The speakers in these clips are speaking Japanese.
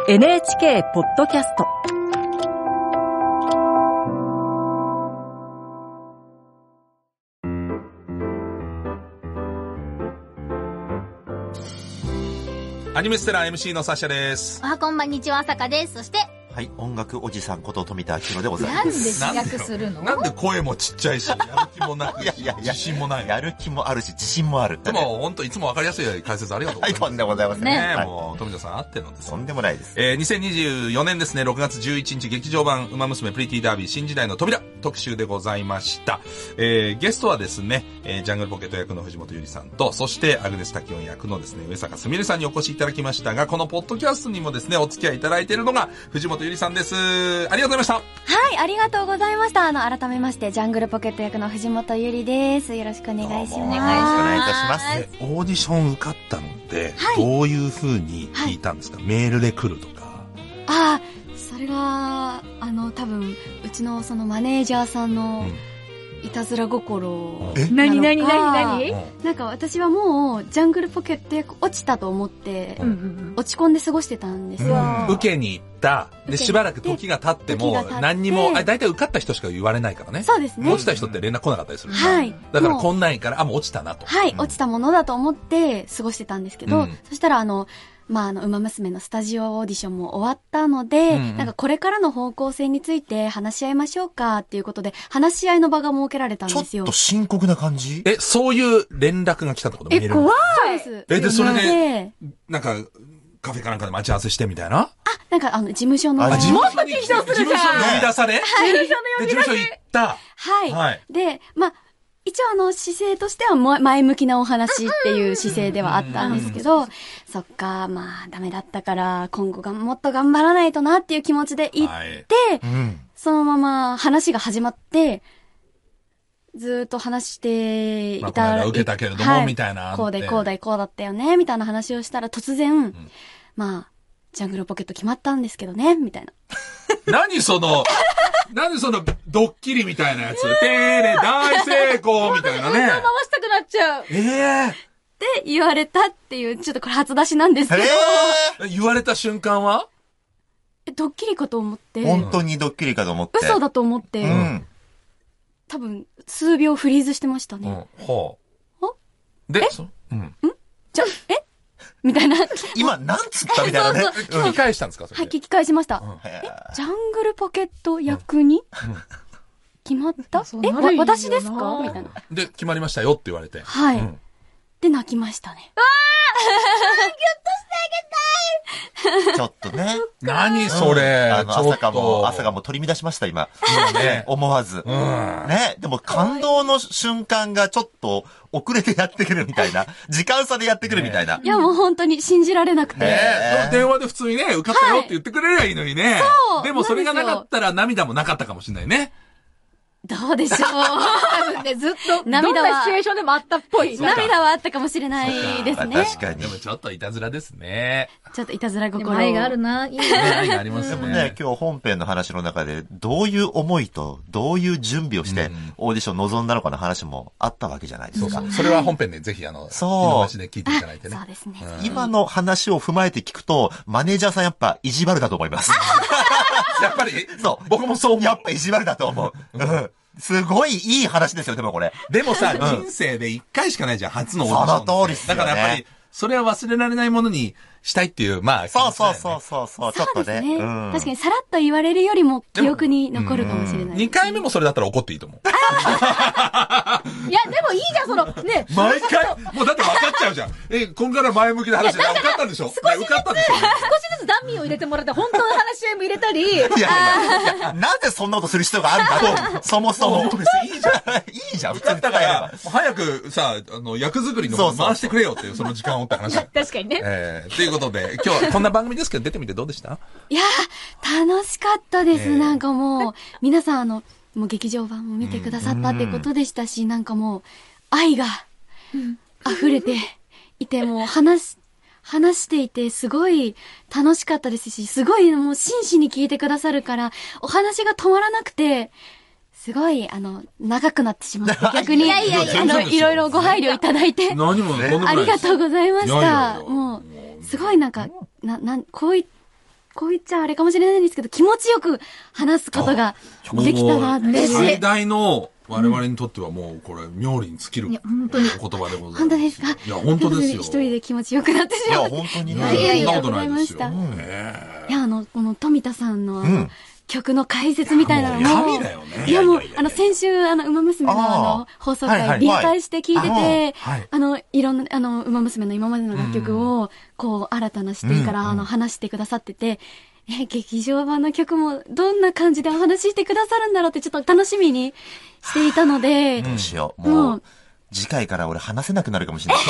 NHK ポッドキャスト。 アニメステラー MC のサッシャです。 こんばんにちは、さかです。そしてはい、音楽おじさんこと富田明宏でございます。 なんで主役するの？ なんで声もちっちゃいし、やる気もなく、自信もない。 やる気もあるし、自信もある。 でも、本当いつもわかりやすい解説ありがとうございます。 はい、とんでもございませんね。もう、富田さんあってのです。 とんでもないです。 2024年ですね、6月11日劇場版、ウマ娘プリティダービー新時代の扉特集でございました。ゲストはですね、ジャングルポケット役の藤本ゆりさんと、そしてアグネスタキオン役のですね、上坂すみれさんにお越しいただきましたが、このポッドキャストにもですね、お付き合いいただいているのが、藤本ゆりさんです。ありがとうございました。 はい、ありがとうございました。改めまして、ジャングルポケット役の藤本ゆりです。よろしくお願いします。 お願いいたします。 オーディション受かったので、どういう風に聞いたんですか？メールで来るとか。 それが、多分、うちのそのマネージャーさんの、いたずら心何なんか私はもうジャングルポケット役落ちたと思って、落ち込んで過ごしてたんですよ。 受けに行った。で、しばらく時が経っても何にも、だいたい受かった人しか言われないからね。 そうですね。 落ちた人って連絡来なかったりする。 はい。 だからこんなんから、もう落ちたなと。 はい、落ちたものだと思って過ごしてたんですけど、そしたらウマ娘のスタジオオーディションも終わったので、なんかこれからの方向性について話し合いましょうかっていうことで、話し合いの場が設けられたんですよ。 ちょっと深刻な感じ？ そういう連絡が来たってこと？メール。 怖いです。 で、それで、なんか、カフェかなんかで待ち合わせしてみたいな？ なんか事務所の。 事務所に呼び出され？ はい。 事務所行った。 はい。で、一応姿勢としては前向きなお話っていう姿勢ではあったんですけど、そっか、ダメだったから今後もっと頑張らないとなっていう気持ちで行って、そのまま話が始まって、ずーっと話していた。 この間受けたけれども、みたいな。 こうだったよね、みたいな話をしたら突然、ジャングルポケット決まったんですけどね、みたいな。 何そのドッキリみたいなやつ。てーれ、大成功みたいなね。 回したくなっちゃう。 って言われたっていう、ちょっとこれ初出しなんですけど。 言われた瞬間はドッキリかと思って。 本当にドッキリかと思って。 嘘だと思って。多分、数秒フリーズしてましたね。 で、 じゃ、みたいな。 今、なんつったみたいなね。 聞き返したんですか？ はい、聞き返しました。ジャングルポケット役に決まった？私ですか？みたいな。 で、決まりましたよって言われて。 はい。で、泣きましたね。 ギュッとしてあげたい。 ちょっとね。 何それ。 朝がもう取り乱しました、今。ね、思わず。ね、でも感動の瞬間がちょっと遅れてやってくるみたいな。時間差でやってくるみたいな。 いや、もう本当に信じられなくて。 電話で普通にね、受かったよって言ってくれりゃいいのにね。でもそれがなかったら涙もなかったかもしれないね。 どうでしょう。 多分ね、ずっと、涙は、どんなシチュエーションでもあったっぽい。 涙はあったかもしれないですね。 確かに。 でもちょっといたずらですね。 ちょっといたずら心。 愛があるな。いいね。 愛がありますね。 でもね、今日本編の話の中で、どういう思いと、どういう準備をして、オーディション臨んだのかの話もあったわけじゃないですか。 それは本編でぜひ、話で聞いていただいてね。 そうですね。 今の話を踏まえて聞くと、マネージャーさんやっぱ意地悪だと思います。 やっぱり僕もそう思う。 やっぱ意地悪だと思う。すごいいい話ですよ、でもこれ。 でもさ、人生で一回しかないじゃん、初のオーディション。 その通りっすよね。 だからやっぱり、それは忘れられないものにしたいっていう、 そう、ちょっとね。 確かにさらっと言われるよりも記憶に残るかもしれない。 2回目もそれだったら怒っていいと思う。 いや、でもいいじゃん、ね。 毎回、もうだって分かっちゃうじゃん。こんから前向きな話で受かったんでしょ？受かったんでしょ？ 少しずつダミーを入れてもらって、本当の話し合いも入れたり。 いや、なんでそんなことする必要があるんだと。そもそも。 いいじゃん。 いいじゃん、 受かったから、早くさ、役作りの回してくれよっていう、その時間をって話。 確かにね。 ということで、今日はこんな番組ですけど、出てみてどうでした？ いやー、楽しかったです。なんかもう、皆さんもう劇場版も見てくださったってことでしたし、なんかもう、愛が溢れていて、もう話していてすごい楽しかったですし、すごいもう真摯に聞いてくださるから、お話が止まらなくて、すごい、長くなってしまって、逆に、いろいろご配慮いただいて、 何もね、 ありがとうございました。もう、すごいなんか、こういっこう言っちゃあれかもしれないんですけど、気持ちよく話すことができたなって。 最大の我々にとってはもうこれ、妙利に尽きるお言葉でございます。 本当ですか？ いや、本当ですよ。 一人で気持ちよくなってしまう。 いや、本当にね。 そんなことないですよ。 いや、この富田さんの曲の解説みたいなのも。 神だよね。 いや、もう、先週、ウマ娘の放送回、リアタイして聞いてて、いろんな、ウマ娘の今までの楽曲を、こう、新たな視点から、話してくださってて、劇場版の曲もどんな感じでお話ししてくださるんだろうってちょっと楽しみにしていたので。 どうしよう。もう、次回から俺話せなくなるかもしれない。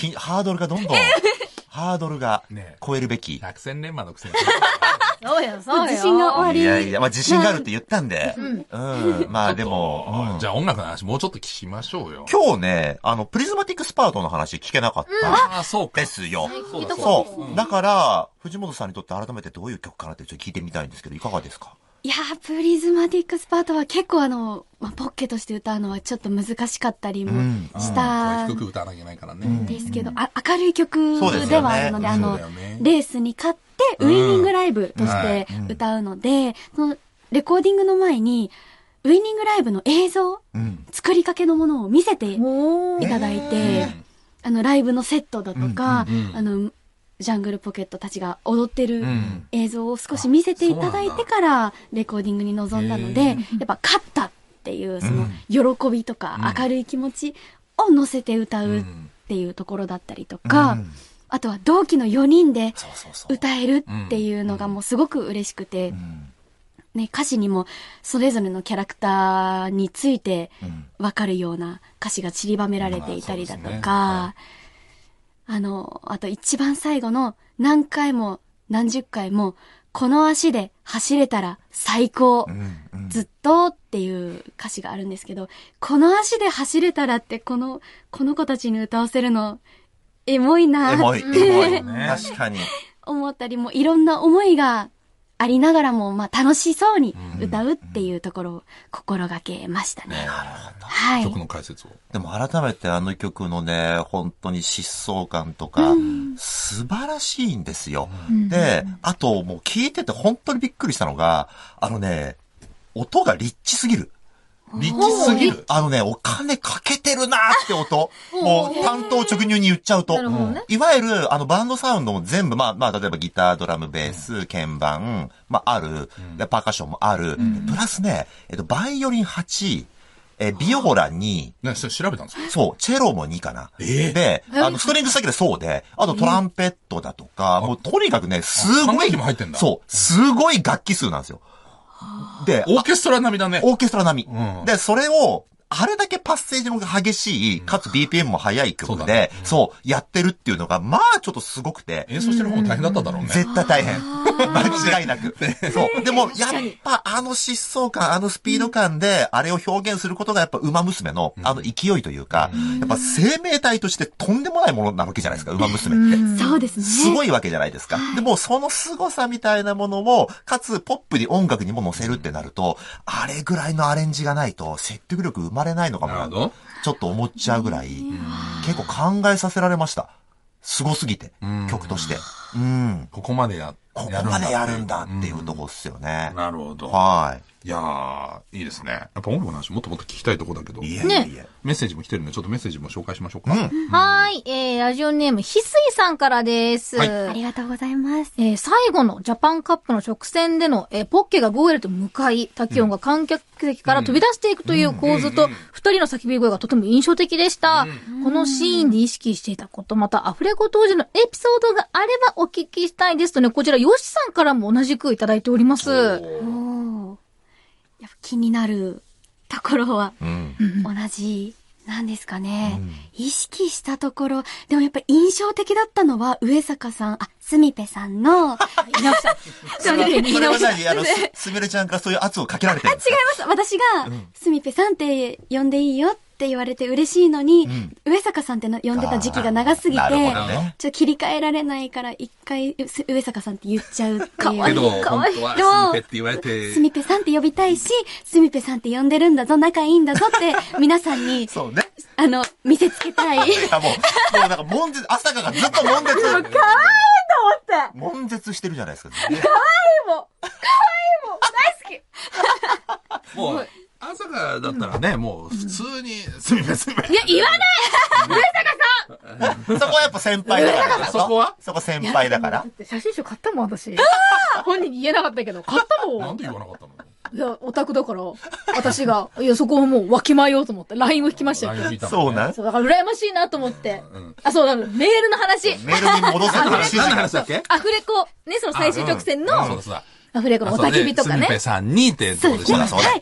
ハードルがどんどん、ハードルが超えるべき。 百戦錬磨のくせに。 そうよ、そうよ。 自信が終わり。 いやいや、まあ自信があるって言ったんで。まあでも。 じゃあ音楽の話もうちょっと聞きましょうよ。 今日ね、プリズマティックスパートの話聞けなかったそうか。 ですよ。そう。だから、藤本さんにとって改めてどういう曲かなってちょっと聞いてみたいんですけど、いかがですか？ いやー、プリズマティックスパートは結構ポッケとして歌うのはちょっと難しかったりもした低く歌わなきゃいけないからね。 ですけど、明るい曲ではあるので、レースに勝ってウイニングライブとして歌うので、そのレコーディングの前に、ウイニングライブの映像、作りかけのものを見せていただいて、ライブのセットだとか、ジャングルポケットたちが踊ってる映像を少し見せていただいてからレコーディングに臨んだので、やっぱ勝ったっていうその喜びとか明るい気持ちを乗せて歌うっていうところだったりとか、あとは同期の4人で歌えるっていうのがもうすごく嬉しくて、ね、歌詞にもそれぞれのキャラクターについてわかるような歌詞が散りばめられていたりだとか、あと一番最後の何回も何十回もこの足で走れたら最高、ずっとっていう歌詞があるんですけど、この足で走れたらってこの子たちに歌わせるのエモいなーって確かに思ったりも、いろんな思いがありながらも、まあ楽しそうに歌うっていうところを心がけましたね。 なるほど。 はい。 曲の解説を。 でも改めてあの曲のね、本当に疾走感とか、素晴らしいんですよ。で、あともう聞いてて本当にびっくりしたのが、音がリッチすぎる。 リッチすぎる。 お金かけてるなーって音。もう担当直入に言っちゃうと。いわゆるバンドサウンドも全部、例えばギター、ドラム、ベース、鍵盤、ある。で、パーカッションもある。プラスね、バイオリン8、ビオラ2。 それ調べたんですか？ そう、チェロも2かな。で、ストリングスだけでそうで、あとトランペットだとか、もうとにかくね、すごい。 管楽器も入ってんだ。 そう、すごい楽器数なんですよ。で、 オーケストラ並みだね。 オーケストラ並み。で、それを、あれだけパッセージの激しい、かつ BPM も速い曲で、やってるっていうのが、まあちょっとすごくて。 演奏してる方も大変だっただろうね。 絶対大変。間違いなく。そう。でも、やっぱ疾走感、スピード感で、あれを表現することがやっぱ馬娘の、勢いというか、やっぱ生命体としてとんでもないものなわけじゃないですか、馬娘って。 そうですね。 すごいわけじゃないですか。でも、その凄さみたいなものを、かつポップに音楽にも乗せるってなると、あれぐらいのアレンジがないと、説得力生まれないのかもな。ちょっと思っちゃうぐらい、結構考えさせられました。すごすぎて、曲として。 ここまでやるんだっていうとこっすよね。 なるほど。 はい。 いやー、いいですね。やっぱ音楽の話もっともっと聞きたいところだけど。 いえ。 メッセージも来てるんで、ちょっとメッセージも紹介しましょうか。 はい。ラジオネーム、ひすいさんからです。 ありがとうございます。 最後のジャパンカップの直線での、ポッケがゴールと向かい、タキオンが観客席から飛び出していくという構図と、二人の叫び声がとても印象的でした。このシーンで意識していたこと、またアフレコ当時のエピソードがあればお聞きしたいですとね、こちら、ヨシさんからも同じくいただいております。 やっぱ気になるところは同じなんですかね。意識したところ、でもやっぱり印象的だったのは上坂さん、すみぺさんの、 稲尾さん。それは何すみれちゃんからそういう圧をかけられてるんですか？ 違います。私が、すみぺさんって呼んでいいよって言われて嬉しいのに、上坂さんって呼んでた時期が長すぎて、ちょっと切り替えられないから一回上坂さんって言っちゃうっていう。 けど、本当はすみぺって言われて。 すみぺさんって呼びたいし、すみぺさんって呼んでるんだぞ、仲いいんだぞって皆さんに、 そうね。 見せつけたい。 もうなんか朝香がずっと悶絶。 可愛いと思って。 ね。 悶絶してるじゃないですか。 可愛いもん大好きもう、朝からだったらね、もう普通に、すみません。いや、 言わないそこはやっぱ先輩だから。 そこはそこ先輩だから。 写真集買ったもん、私。本人に言えなかったけど、買ったもん。 なんで言わなかったの？ いや、オタクだから、私が、いや、そこをもうわきまえようと思って、LINE を引きましたよ。 そうなんそう、だから羨ましいなと思って。あ、そうだ、メールの話。 メールに戻せた話。 何の話だっけ？ アフレコ、ね、その最終直線の、 そうだ。 アフレコのおたけびとかね。 すみぺさんにってどうでした？ はい。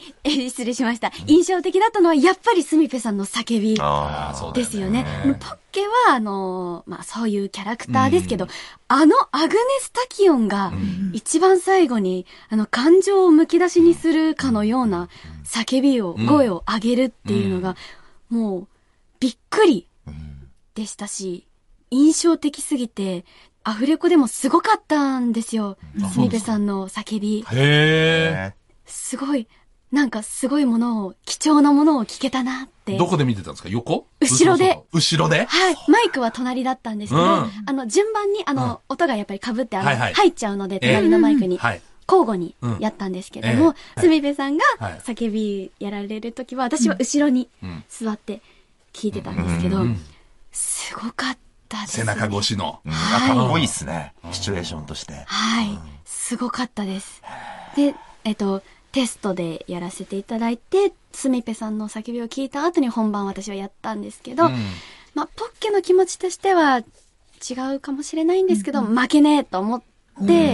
失礼しました。印象的だったのは、やっぱりすみぺさんの叫び。ですよね。ポッケは、まあ、そういうキャラクターですけど、アグネス・タキオンが、一番最後に、感情をむき出しにするかのような叫びを、声を上げるっていうのが、もう、びっくりでしたし、印象的すぎて、アフレコでもすごかったんですよ。すみぺさんの叫び。 へー。 すごい、なんかすごいものを、貴重なものを聞けたなって。 どこで見てたんですか？横？ 後ろで。 後ろで？ はい。マイクは隣だったんですけど、順番に音がやっぱり被って入っちゃうので、隣のマイクに。交互にやったんですけども、すみぺさんが叫びやられるときは、私は後ろに座って聞いてたんですけど、すごかった。 背中越しの。 かっこいいっすね。シチュエーションとして。 はい。すごかったです。で、テストでやらせていただいて、すみぺさんの叫びを聞いた後に本番私はやったんですけど、まあ、ポッケの気持ちとしては違うかもしれないんですけど、負けねえと思って、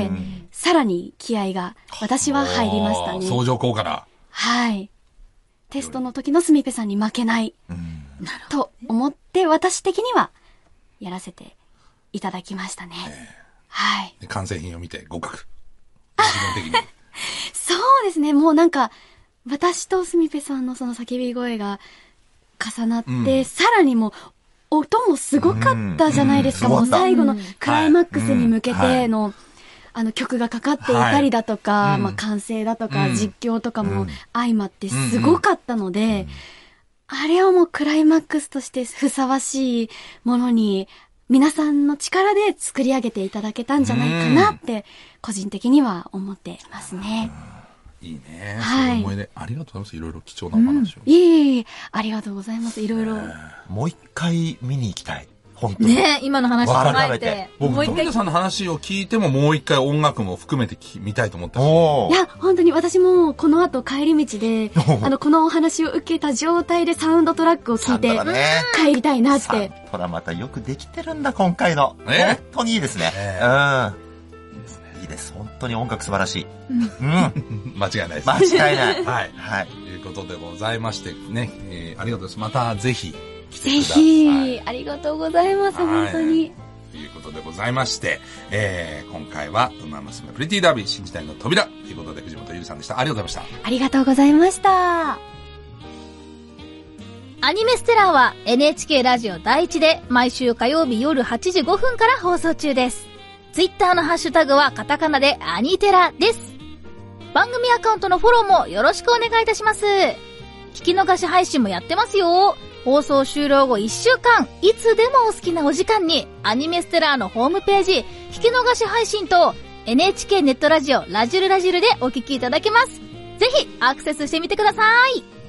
さらに気合が私は入りましたね。 相乗効果だ。 はい。テストの時のすみぺさんに負けない。と思って、私的には、やらせていただきましたね。はい。 完成品を見て合格。自分的に。 そうですね。もうなんか、私とすみぺさんのその叫び声が重なって、さらにもう、音もすごかったじゃないですか。もう最後のクライマックスに向けての、曲がかかっていたりだとか、まあ完成だとか、実況とかも相まってすごかったので、あれをもうクライマックスとしてふさわしいものに皆さんの力で作り上げていただけたんじゃないかなって個人的には思ってますね。 いいね。はい。そういう思い出ありがとうございます。いろいろ貴重なお話を。 いえ、ありがとうございます。いろいろ。 もう一回見に行きたい。本当に。 ね今の話を踏まえて。 僕、富田さんの話を聞いてももう一回音楽も含めて見たいと思ったし。 いや、本当に私もこの後帰り道で、このお話を受けた状態でサウンドトラックを聞いて、帰りたいなって。 サントラまたよくできてるんだ、今回の。本当にいいですね。いいです。本当に音楽素晴らしい。 間違いないです。 間違いない。 はい。はい。ということでございましてね、ありがとうございます。またぜひ。 ぜひ、ありがとうございます、本当に。 ということでございまして、今回は、ウマ娘プリティダービー新時代の扉ということで、藤本ゆりさんでした。ありがとうございました。 ありがとうございました。 アニメステラーは NHK ラジオ第一で毎週火曜日夜8時5分から放送中です。ツイッターのハッシュタグはカタカナでアニテラです。番組アカウントのフォローもよろしくお願いいたします。聞き逃し配信もやってますよ。放送終了後1週間、いつでもお好きなお時間に、アニメステラーのホームページ、聞き逃し配信と、NHK ネットラジオ、ラジルラジルでお聞きいただけます。ぜひ、アクセスしてみてください。